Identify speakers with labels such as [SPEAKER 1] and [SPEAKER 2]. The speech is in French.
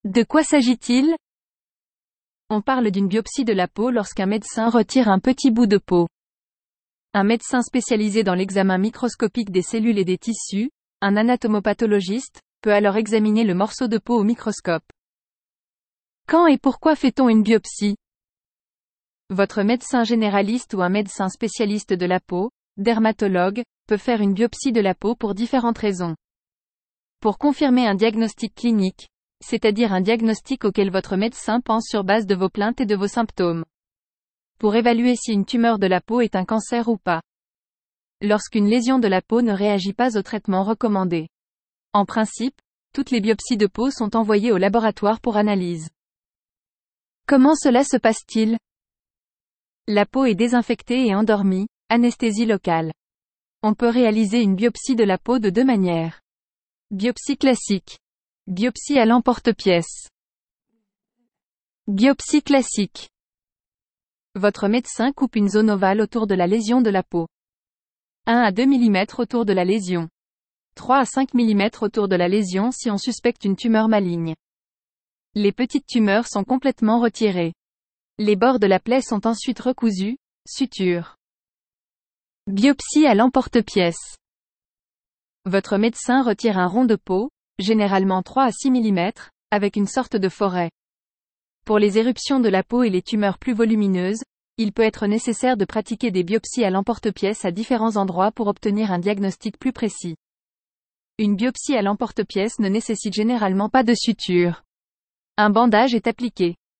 [SPEAKER 1] De quoi s'agit-il? On parle d'une biopsie de la peau lorsqu'un médecin retire un petit bout de peau. Un médecin spécialisé dans l'examen microscopique des cellules et des tissus, un anatomopathologiste, peut alors examiner le morceau de peau au microscope. Quand et pourquoi fait-on une biopsie? Votre médecin généraliste ou un médecin spécialiste de la peau, dermatologue, peut faire une biopsie de la peau pour différentes raisons. Pour confirmer un diagnostic clinique, c'est-à-dire un diagnostic auquel votre médecin pense sur base de vos plaintes et de vos symptômes. Pour évaluer si une tumeur de la peau est un cancer ou pas. Lorsqu'une lésion de la peau ne réagit pas au traitement recommandé. En principe, toutes les biopsies de peau sont envoyées au laboratoire pour analyse. Comment cela se passe-t-il? La peau est désinfectée et endormie, anesthésie locale. On peut réaliser une biopsie de la peau de deux manières. Biopsie classique. Biopsie à l'emporte-pièce. Biopsie classique. Votre médecin coupe une zone ovale autour de la lésion de la peau. 1 à 2 mm autour de la lésion. 3 à 5 mm autour de la lésion si on suspecte une tumeur maligne. Les petites tumeurs sont complètement retirées. Les bords de la plaie sont ensuite recousus, suture. Biopsie à l'emporte-pièce. Votre médecin retire un rond de peau, généralement 3 à 6 mm, avec une sorte de forêt. Pour les éruptions de la peau et les tumeurs plus volumineuses, il peut être nécessaire de pratiquer des biopsies à l'emporte-pièce à différents endroits pour obtenir un diagnostic plus précis. Une biopsie à l'emporte-pièce ne nécessite généralement pas de suture. Un bandage est appliqué.